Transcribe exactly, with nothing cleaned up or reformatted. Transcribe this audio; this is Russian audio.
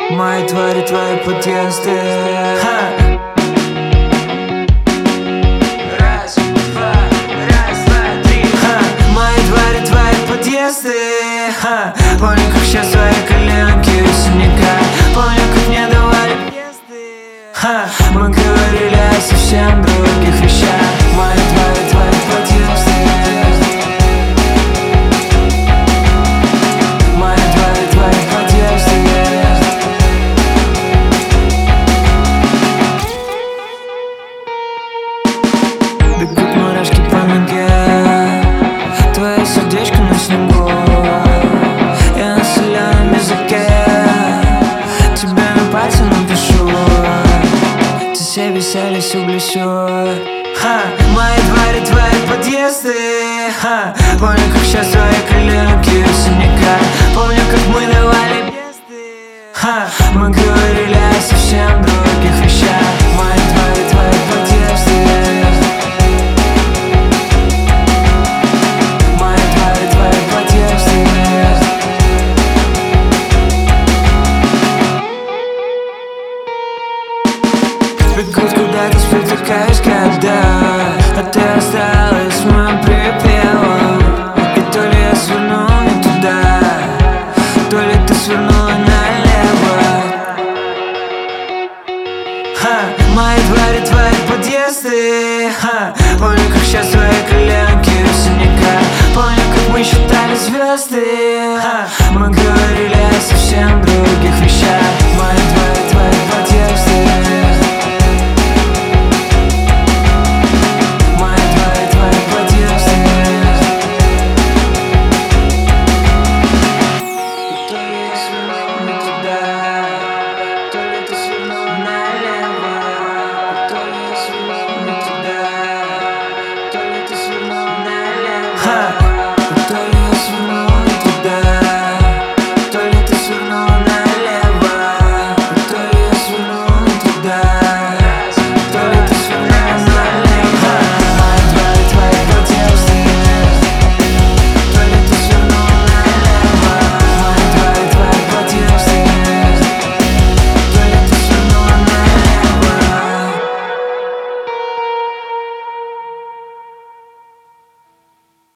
Мои твари, твои подъезды. Ха! Раз, два, раз, два, три. Ха! Мои твари, твои подъезды. Ха! Помню, как сейчас свои коленки у синяка. Помню, как мне давали въезды. Ха! Мы говорили о совсем других вещах. Мои твари, твои подъезды. Бегут мурашки по ноге, твое сердечко на снегу. Я на соленом языке тебе на пальце напишу. Ты все веселись углесю. Ха! Мои двери, твои подъезды. Ха! Помню, как сейчас твои коленки у синяка. Помню, как мы давали въезды. Ха! Мы говорили о совсем других вещах. Мои двери, твои подъезды. Бегут куда-то, спотыкаясь, когда а ты осталась моим припевом. И то ли я свернул не туда, то ли ты свернула налево. Ха! Мои двери, твои подъезды. Ха! Помню, как сейчас твои коленки у синяка. Помню, как мы считали звезды. Ха! Мы говорили о совсем других